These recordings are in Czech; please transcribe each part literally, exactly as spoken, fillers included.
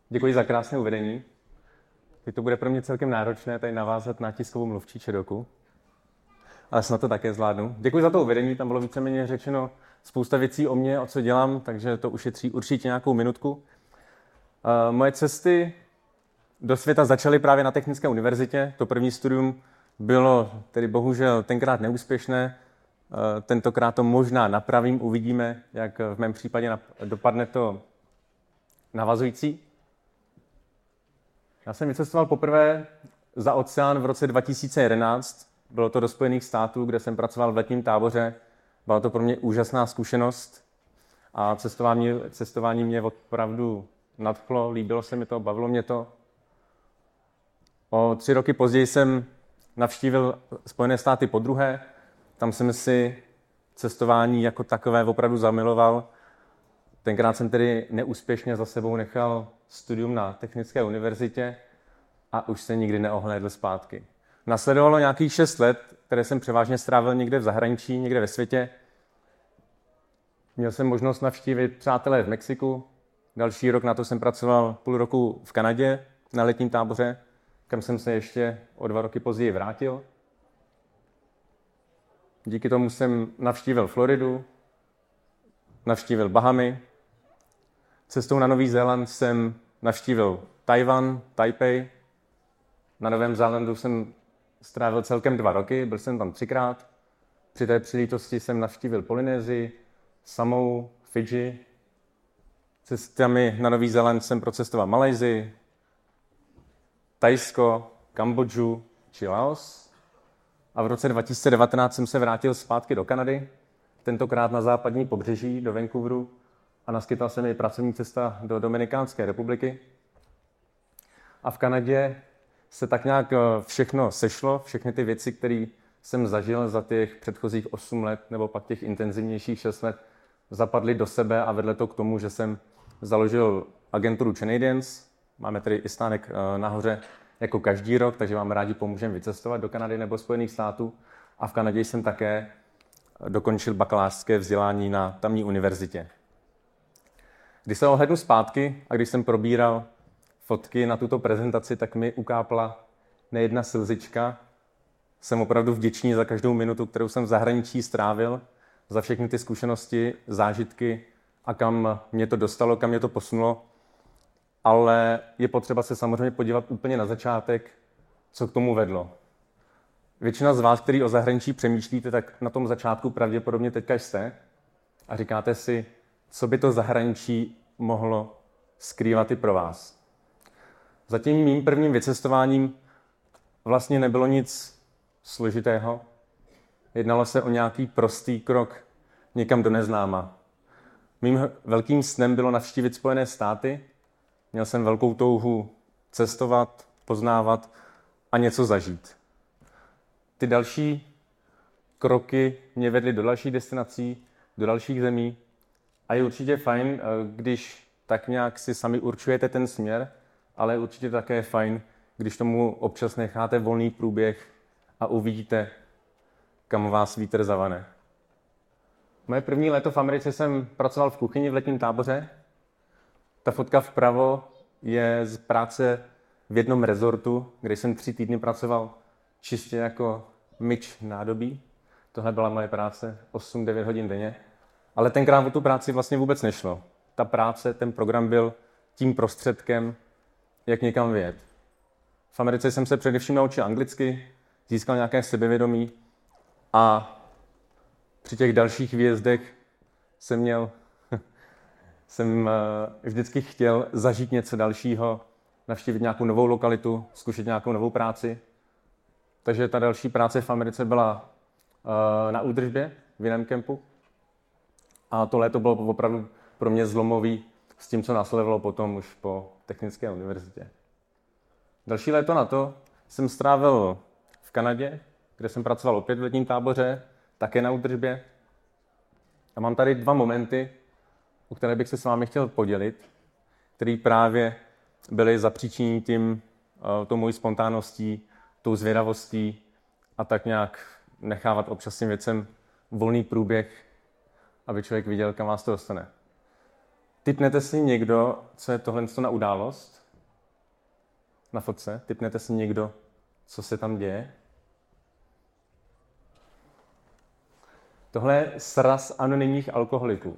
Děkuji za krásné uvedení. Teď to bude pro mě celkem náročné tady navázat na tiskovou mluvčí ČEDOKu, ale snad to také zvládnu. Děkuji za to uvedení, tam bylo víceméně řečeno spousta věcí o mě, o co dělám, takže to ušetří určitě nějakou minutku. Moje cesty do světa začaly právě na Technické univerzitě. To první studium bylo tedy bohužel tenkrát neúspěšné, tentokrát to možná napravím, uvidíme, jak v mém případě dopadne to navazující. Já jsem vycestoval poprvé za oceán v roce dva tisíce jedenáct. Bylo to do Spojených států, kde jsem pracoval v letním táboře. Byla to pro mě úžasná zkušenost a cestování, cestování mě opravdu nadchlo, líbilo se mi to, bavilo mě to. O tři roky později jsem navštívil Spojené státy podruhé. Tam jsem si cestování jako takové opravdu zamiloval. Tenkrát jsem tedy neúspěšně za sebou nechal studium na Technické univerzitě a už se nikdy neohlédl zpátky. Nasledovalo nějakých šest let, které jsem převážně strávil někde v zahraničí, někde ve světě. Měl jsem možnost navštívit přátelé v Mexiku. Další rok na to jsem pracoval půl roku v Kanadě na letním táboře, kam jsem se ještě o dva roky později vrátil. Díky tomu jsem navštívil Floridu, navštívil Bahamy. Cestou na Nový Zéland jsem navštívil Tajvan, Taipei. Na Novém Zélandu jsem strávil celkem dva roky, byl jsem tam třikrát. Při té příležitosti jsem navštívil Polynésii, Samou, Fidži. Cestami na Nový Zéland jsem procestoval Malajsii, Thajsko, Kambodžu či Laos. A v roce dva tisíce devatenáct jsem se vrátil zpátky do Kanady, tentokrát na západní pobřeží do Vancouveru a naskytla se mi pracovní cesta do Dominikánské republiky. A v Kanadě se tak nějak všechno sešlo, všechny ty věci, které jsem zažil za těch předchozích osm let nebo pak těch intenzivnějších šest let, zapadly do sebe a vedle to k tomu, že jsem založil agenturu Canadians. Máme tedy i stánek nahoře jako každý rok, takže vám rádi pomůžeme vycestovat do Kanady nebo Spojených států. A v Kanadě jsem také dokončil bakalářské vzdělání na tamní univerzitě. Když se ohlédnu zpátky a když jsem probíral fotky na tuto prezentaci, tak mi ukápla nejedna slzička. Jsem opravdu vděčný za každou minutu, kterou jsem v zahraničí strávil, za všechny ty zkušenosti, zážitky a kam mě to dostalo, kam mě to posunulo. Ale je potřeba se samozřejmě podívat úplně na začátek, co k tomu vedlo. Většina z vás, kteří o zahraničí přemýšlíte, tak na tom začátku pravděpodobně teďka jste a říkáte si, co by to zahraničí mohlo skrývat i pro vás. Za tím mým prvním vycestováním vlastně nebylo nic složitého. Jednalo se o nějaký prostý krok někam do neznáma. Mým velkým snem bylo navštívit Spojené státy. Měl jsem velkou touhu cestovat, poznávat a něco zažít. Ty další kroky mě vedly do dalších destinací, do dalších zemí a je určitě fajn, když tak nějak si sami určujete ten směr, ale je určitě také fajn, když tomu občas necháte volný průběh a uvidíte, kam vás vítr zavane. Moje první léto v Americe jsem pracoval v kuchyni v letním táboře. Ta fotka vpravo je z práce v jednom rezortu, kde jsem tři týdny pracoval čistě jako myč nádobí. Tohle byla moje práce osm devět hodin denně. Ale tenkrát o tu práci vlastně vůbec nešlo. Ta práce, ten program byl tím prostředkem, jak někam vyjet. V Americe jsem se především naučil anglicky, získal nějaké sebevědomí a při těch dalších výjezdech jsem měl, jsem vždycky chtěl zažít něco dalšího, navštívit nějakou novou lokalitu, zkusit nějakou novou práci. Takže ta další práce v Americe byla na údržbě v jiném kempu. A to léto bylo opravdu pro mě zlomový s tím, co následovalo potom už po Technické univerzitě. Další léto na to jsem strávil v Kanadě, kde jsem pracoval opět v letním táboře, také na údržbě. A mám tady dva momenty, o které bych se s vámi chtěl podělit, které právě byly zapříčiněny tím, tou mojí spontánností, tou zvědavostí a tak nějak nechávat občas těm věcem volný průběh, aby člověk viděl, kam vás to dostane. Tipnete si někdo, co je tohle na událost? Na fotce? Tipnete si někdo, co se tam děje? Tohle je sraz anonymních alkoholiků.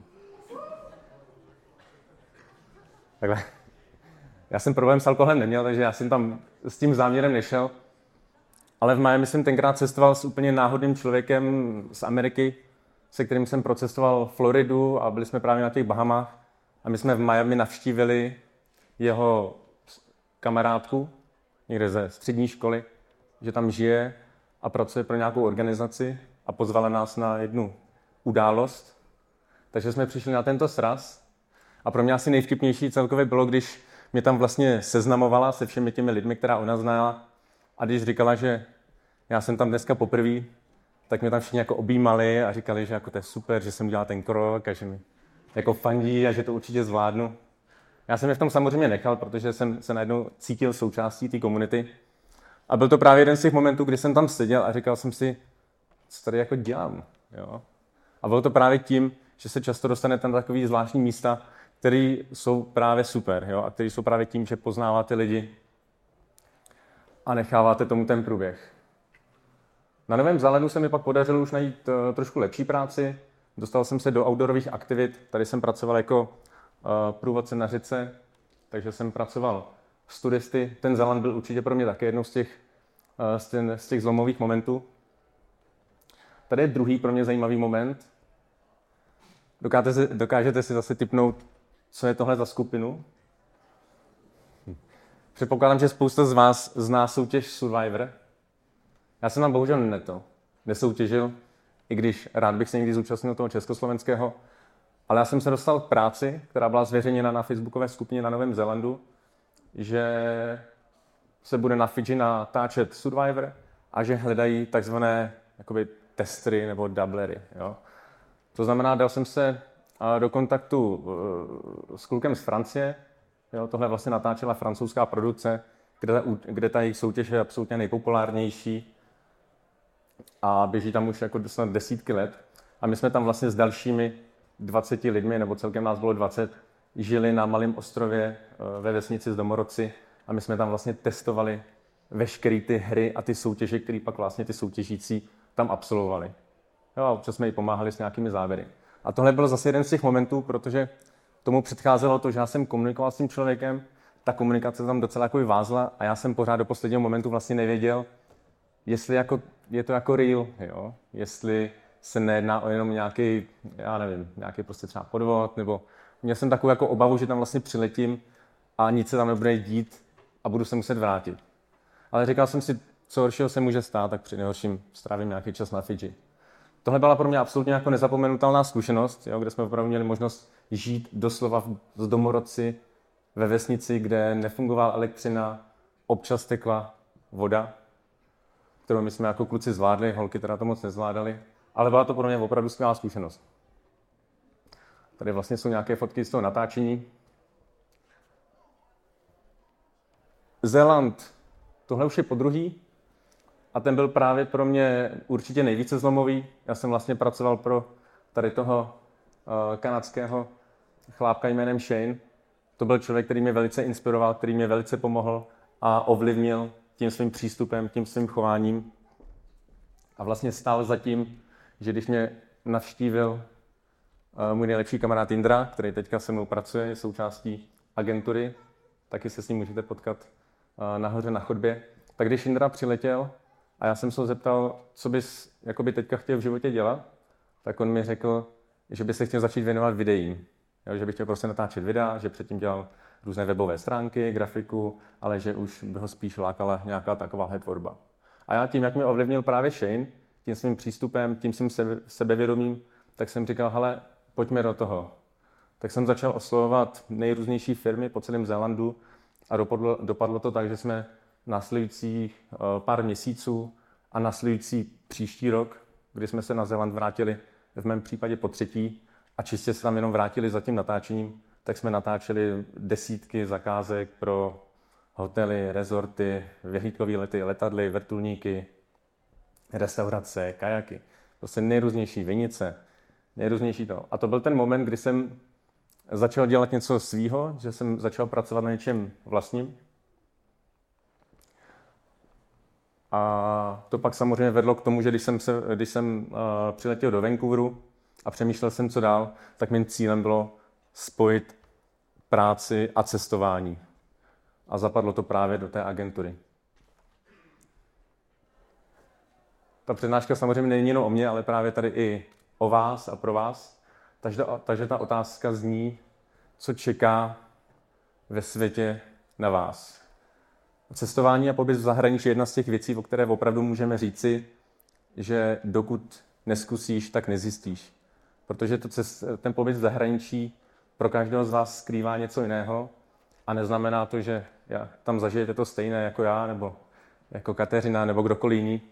Takhle. Já jsem problém s alkoholem neměl, takže já jsem tam s tím záměrem nešel. Ale v Miami jsem tenkrát cestoval s úplně náhodným člověkem z Ameriky, se kterým jsem procestoval Floridu a byli jsme právě na těch Bahamách. A my jsme v Miami navštívili jeho kamarádku, někde ze střední školy, že tam žije a pracuje pro nějakou organizaci a pozvala nás na jednu událost. Takže jsme přišli na tento sraz a pro mě asi nejvtipnější celkově bylo, když mě tam vlastně seznamovala se všemi těmi lidmi, která ona znala, a když říkala, že já jsem tam dneska poprvé, tak mě tam všichni jako objímali a říkali, že jako to je super, že jsem udělal ten krok a že mi jako fandí a že to určitě zvládnu. Já jsem je v tom samozřejmě nechal, protože jsem se najednou cítil součástí té komunity. A byl to právě jeden z těch momentů, kdy jsem tam seděl a říkal jsem si, co tady jako dělám. Jo? A bylo to právě tím, že se často dostanete na takový zvláštní místa, které jsou právě super, jo? A které jsou právě tím, že poznáváte lidi a necháváte tomu ten průběh. Na Novém Zélandu se mi pak podařilo už najít uh, trošku lepší práci. Dostal jsem se do outdoorových aktivit. Tady jsem pracoval jako uh, průvodce na řece, takže jsem pracoval s turisty. Ten Zéland byl určitě pro mě také jednou z těch, uh, z, ten, z těch zlomových momentů. Tady je druhý pro mě zajímavý moment. Dokážete si, dokážete si zase tipnout, co je tohle za skupinu? Hm. Předpokládám, že spousta z vás zná soutěž Survivor. Já jsem tam bohužel neto, nesoutěžil, i když rád bych se někdy zúčastnil toho československého, ale já jsem se dostal k práci, která byla zveřejněna na facebookové skupině na Novém Zélandu, že se bude na Fidži natáčet Survivor a že hledají takzvané jakoby testery nebo doublery. Jo. To znamená, dal jsem se do kontaktu s klukem z Francie. Jo, tohle vlastně natáčela francouzská produkce, kde, kde ta jejich soutěž je absolutně nejpopulárnější a běží tam už jako snad desítky let. A my jsme tam vlastně s dalšími dvaceti lidmi, nebo celkem nás bylo dvacet, žili na malém ostrově ve vesnici z Domorodci a my jsme tam vlastně testovali veškeré ty hry a ty soutěže, které pak vlastně ty soutěžící tam absolvovali. Jo, a občas jsme jí pomáhali s nějakými závěry. A tohle byl zase jeden z těch momentů, protože tomu předcházelo to, že já jsem komunikoval s tím člověkem, ta komunikace tam docela jako vázla a já jsem pořád do posledního momentu vlastně nevěděl, jestli jako, je to jako real, jo? Jestli se nejedná o jenom nějaký, já nevím, nějaký prostě třeba podvod, nebo měl jsem takovou jako obavu, že tam vlastně přiletím a nic se tam nebude dít a budu se muset vrátit. Ale říkal jsem si, co horšího se může stát, tak při nejhorším strávím nějaký čas na Fidži. Tohle byla pro mě absolutně jako nezapomenutelná zkušenost, jo, kde jsme opravdu měli možnost žít doslova z Domorodci ve vesnici, kde nefungovala elektřina, občas tekla voda, kterou my jsme jako kluci zvládli, holky teda to moc nezvládali, ale byla to pro mě opravdu skvělá zkušenost. Tady vlastně jsou nějaké fotky z toho natáčení. Zéland, tohle už je podruhý a ten byl právě pro mě určitě nejvíce zlomový. Já jsem vlastně pracoval pro tady toho uh, kanadského chlápka jménem Shane. To byl člověk, který mě velice inspiroval, který mě velice pomohl a ovlivnil tím svým přístupem, tím svým chováním. A vlastně stál za tím, že když mě navštívil můj nejlepší kamarád Indra, který teďka se mnou pracuje, je součástí agentury, taky se s ním můžete potkat nahoře na chodbě. Tak když Indra přiletěl a já jsem se ho zeptal, co bys jakoby teďka chtěl v životě dělat, tak on mi řekl, že by se chtěl začít věnovat videím. Jo, že by chtěl prostě natáčet videa, že předtím dělal různé webové stránky, grafiku, ale že už by ho spíš lákala nějaká takováhle tvorba. A já tím, jak mě ovlivnil právě Shane, tím svým přístupem, tím svým sebe, sebevědomím, tak jsem říkal, hele, pojďme do toho. Tak jsem začal oslovovat nejrůznější firmy po celém Zélandu a dopadlo, dopadlo to tak, že jsme následujících uh, pár měsíců a následující příští rok, kdy jsme se na Zéland vrátili v mém případě po třetí a čistě se tam jenom vrátili za tím natáčením, tak jsme natáčeli desítky zakázek pro hotely, rezorty, vyhlídkové lety, letadly, vrtulníky, restaurace, kajaky. Prostě nejrůznější vinice, nejrůznější to. A to byl ten moment, kdy jsem začal dělat něco svýho, že jsem začal pracovat na něčem vlastním. A to pak samozřejmě vedlo k tomu, že když jsem, se, když jsem uh, přiletěl do Vancouveru a přemýšlel jsem, co dál, tak mým cílem bylo spojit práci a cestování. A zapadlo to právě do té agentury. Ta přednáška samozřejmě není jenom o mně, ale právě tady i o vás a pro vás. Takže, takže ta otázka zní, co čeká ve světě na vás. Cestování a pobyt v zahraničí je jedna z těch věcí, o které opravdu můžeme říci, že dokud neskusíš, tak nezjistíš. Protože to cest, ten pobyt v zahraničí pro každého z vás skrývá něco jiného a neznamená to, že tam zažijete to stejné jako já, nebo jako Kateřina, nebo kdokoliv jiný.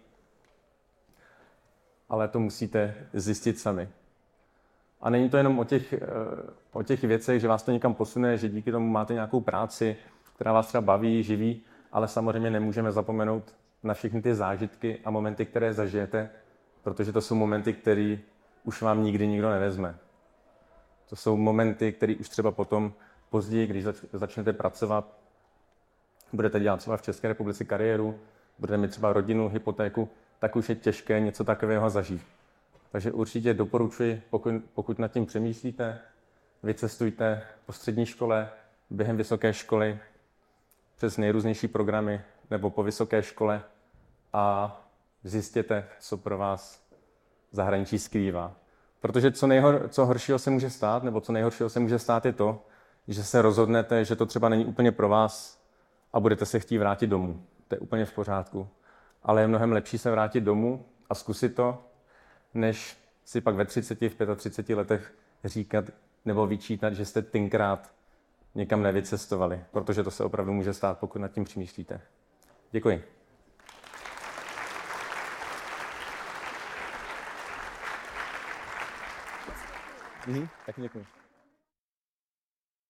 Ale to musíte zjistit sami. A není to jenom o těch, o těch věcech, že vás to někam posune, že díky tomu máte nějakou práci, která vás třeba baví, živí, ale samozřejmě nemůžeme zapomenout na všechny ty zážitky a momenty, které zažijete, protože to jsou momenty, které už vám nikdy nikdo nevezme. To jsou momenty, které už třeba potom později, když zač- začnete pracovat, budete dělat třeba v České republice kariéru, budete mít třeba rodinu, hypotéku, tak už je těžké něco takového zažít. Takže určitě doporučuji, pokud, pokud nad tím přemýšlíte, vycestujte po střední škole, během vysoké školy, přes nejrůznější programy nebo po vysoké škole a zjistěte, co pro vás zahraničí skrývá. Protože co, nejhor, co horšího se může stát, nebo co nejhoršího se může stát je to, že se rozhodnete, že to třeba není úplně pro vás a budete se chtít vrátit domů. To je úplně v pořádku. Ale je mnohem lepší se vrátit domů a zkusit to, než si pak ve třiceti, v třiceti pěti letech říkat nebo vyčítat, že jste tenkrát někam nevycestovali, protože to se opravdu může stát, pokud nad tím přemýšlíte. Děkuji. Mhm, taky děkuji.